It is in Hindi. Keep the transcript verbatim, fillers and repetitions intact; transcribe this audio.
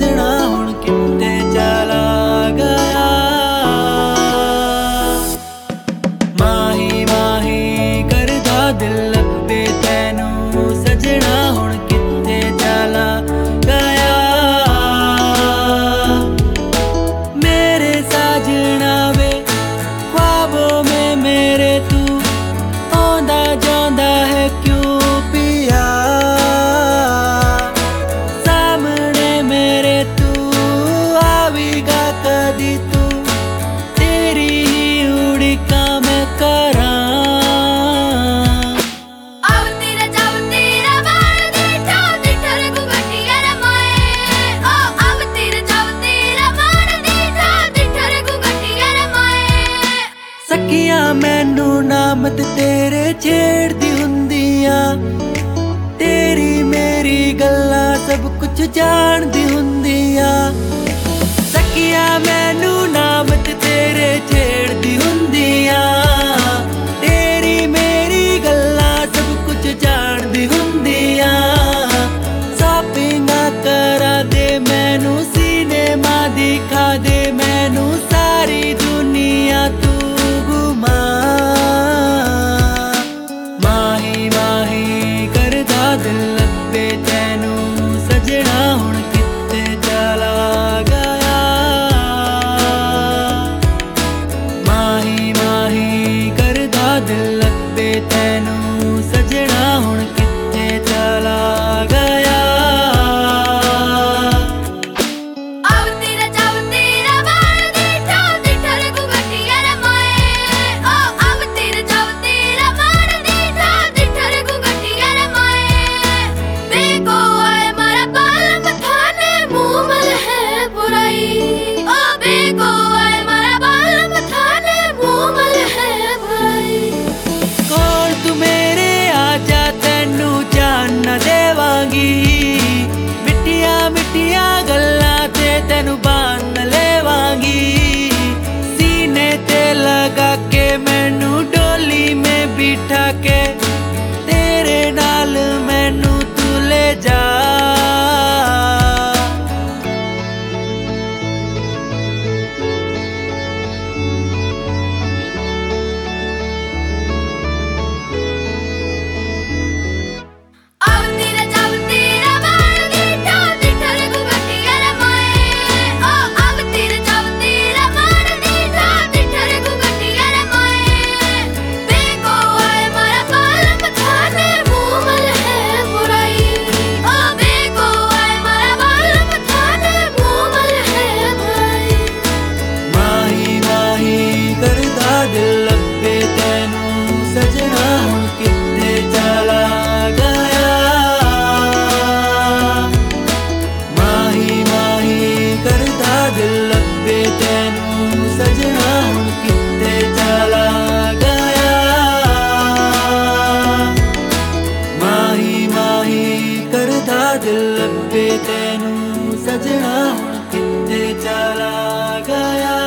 सजना हुण कित्ते चला गया। माही माही करदा दिल लब्बे तैनू सजना हुण कित्ते चला गया। मेरे साजना वे ख्वाबों में मेरे तू आंदा जांदा है क्यों पिया। सामने मेरे तू आवेगा कदी तू तेरी ही उड़िका मैं करा। सखियां मैनू नामत तेरे छेड़दी हुंदियां तेरी मेरी गल्लां सब कुछ जानदी हुंदियां। सखियां मैनू नामत तेरे छेड़दी हुंदियां तेरी मेरी गल्लां सब कुछ जानदी हुंदियां। शॉपिंगां करा दे मैनू सिनेमा दिखा दे मैनू सारी दुनिया तू माही माही करदा दिल लब्बे तैनू सजना हुण कित्ते चला गया। माही माही करदा दिल लब्बे तैनू सजना हुण कित्ते चला गया। मिठिया मिठिया गल्लां ते तेनू बांध लेवांगी सीने ते लगा के मैनू डोली में बिठा के तेरे नाल मैनू तू ले जा। दिल लब्बे तैनू सजना हुण कित्ते चला गया। माही माही करदा दिल लब्बे तैनू सजना हुण कित्ते चला गया। माही माही करदा दिल लब्बे तैनू सजना हुण कित्ते चला गया।